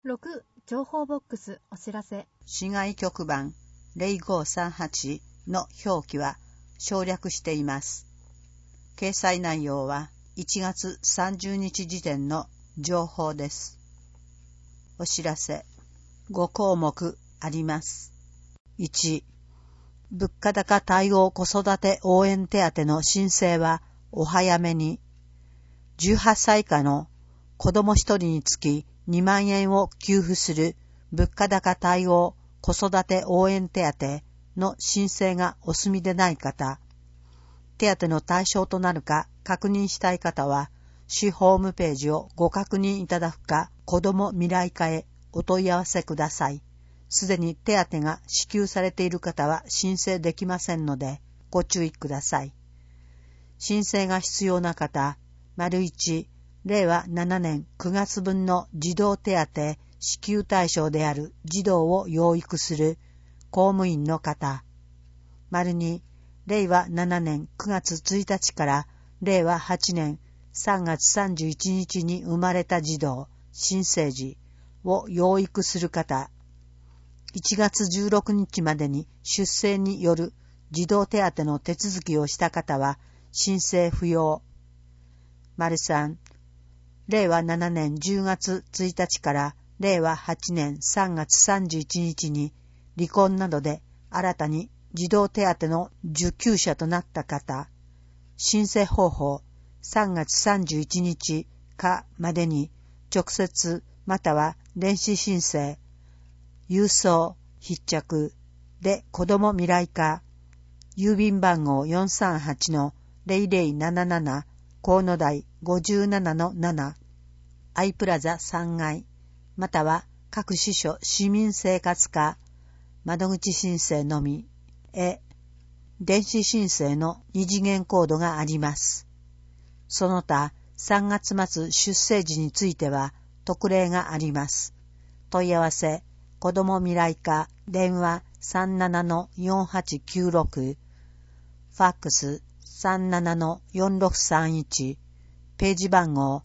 6. 情報ボックスお知らせ。 市外局番0538の表記は省略しています。掲載内容は1月30日時点の情報です。お知らせ5項目あります。1. 物価高対応子育て応援手当の申請はお早めに。18歳以下の子供1人につき2万円を給付する物価高対応子育て応援手当の申請がお済みでない方、手当の対象となるか確認したい方は、市ホームページをご確認いただくか、子ども未来課へお問い合わせください。すでに手当が支給されている方は申請できませんので、ご注意ください。申請が必要な方、1、令和7年9月分の児童手当支給対象である児童を養育する公務員の方、2、令和7年9月1日から令和8年3月31日に生まれた児童、新生児を養育する方、1月16日までに出生による児童手当の手続きをした方は申請不要。3、令和7年10月1日から令和8年3月31日に離婚などで新たに児童手当の受給者となった方、申請方法3月31日かまでに直接または電子申請、郵送、必着で子ども未来課、郵便番号 438-0077 河野台 57-7 アイプラザ3階、または各支所市民生活課窓口申請のみへ電子申請の2次元コードがあります。その他3月末出生時については特例があります。問い合わせ子ども未来課電話 37-4896 ファックス 37-4631 ページ番号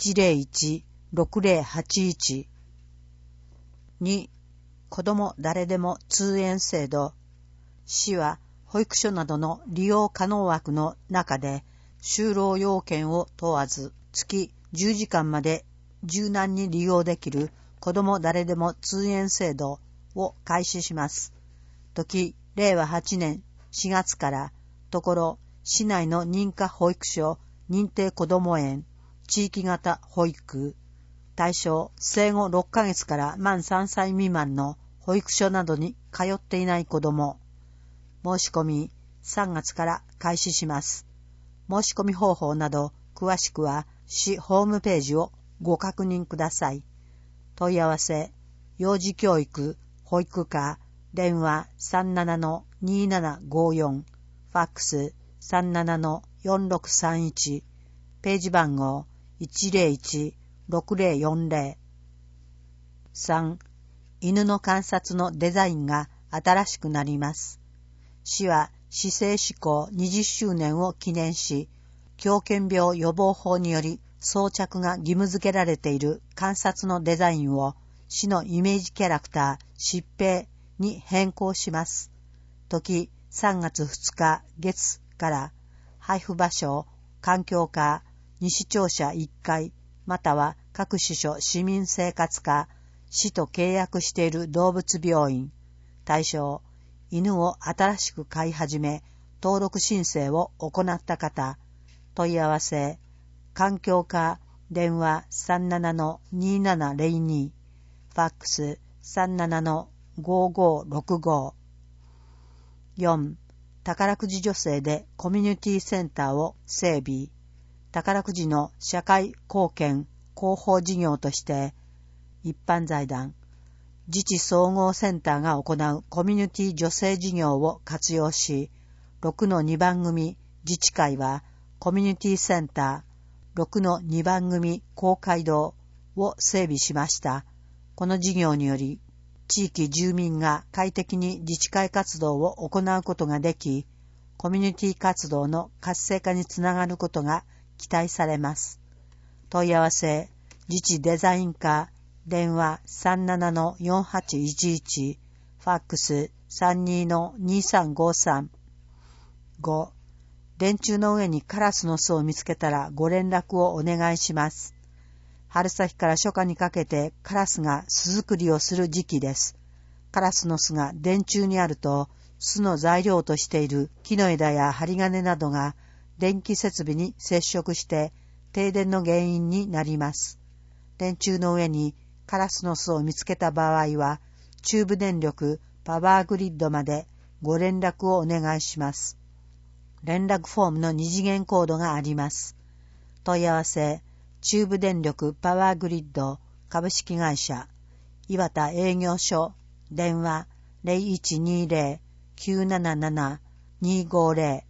101-6081 2. 子ども誰でも通園制度。市は保育所などの利用可能枠の中で就労要件を問わず月10時間まで柔軟に利用できる子ども誰でも通園制度を開始します。時令和8年4月からところ市内の認可保育所、認定こども園、地域型保育、対象生後6ヶ月から満3歳未満の保育所などに通っていない子ども、申し込み3月から開始します。申し込み方法など詳しくは市ホームページをご確認ください。問い合わせ幼児教育保育課電話 37-2754 ファックス 37-4631 ページ番号 101-6040 3. 犬の観察のデザインが新しくなります。市は市政施行20周年を記念し、狂犬病予防法により装着が義務付けられている観察のデザインを市のイメージキャラクター疾病に変更します。時3月2日月から配布場所環境課西庁舎1階または各支所市民生活課市と契約している動物病院対象犬を新しく飼い始め登録申請を行った方問い合わせ環境課電話 37-2702 ファックス 37-5565 4. 宝くじ助成でコミュニティセンターを整備。宝くじの社会貢献広報事業として一般財団自治総合センターが行うコミュニティ助成事業を活用し、6-2番組自治会はコミュニティセンター、6-2番組公会堂を整備しました。この事業により、地域住民が快適に自治会活動を行うことができ、コミュニティ活動の活性化につながることが期待されます。問い合わせ、自治デザイン課電話 37-4811、ファックス 32-2353。5、電柱の上にカラスの巣を見つけたらご連絡をお願いします。春先から初夏にかけてカラスが巣作りをする時期です。カラスの巣が電柱にあると、巣の材料としている木の枝や針金などが電気設備に接触して停電の原因になります。電柱の上にカラスの巣を見つけた場合は、中部電力パワーグリッドまでご連絡をお願いします。連絡フォームの2次元コードがあります。問い合わせ、中部電力パワーグリッド株式会社、岩田営業所、電話 0120-977-250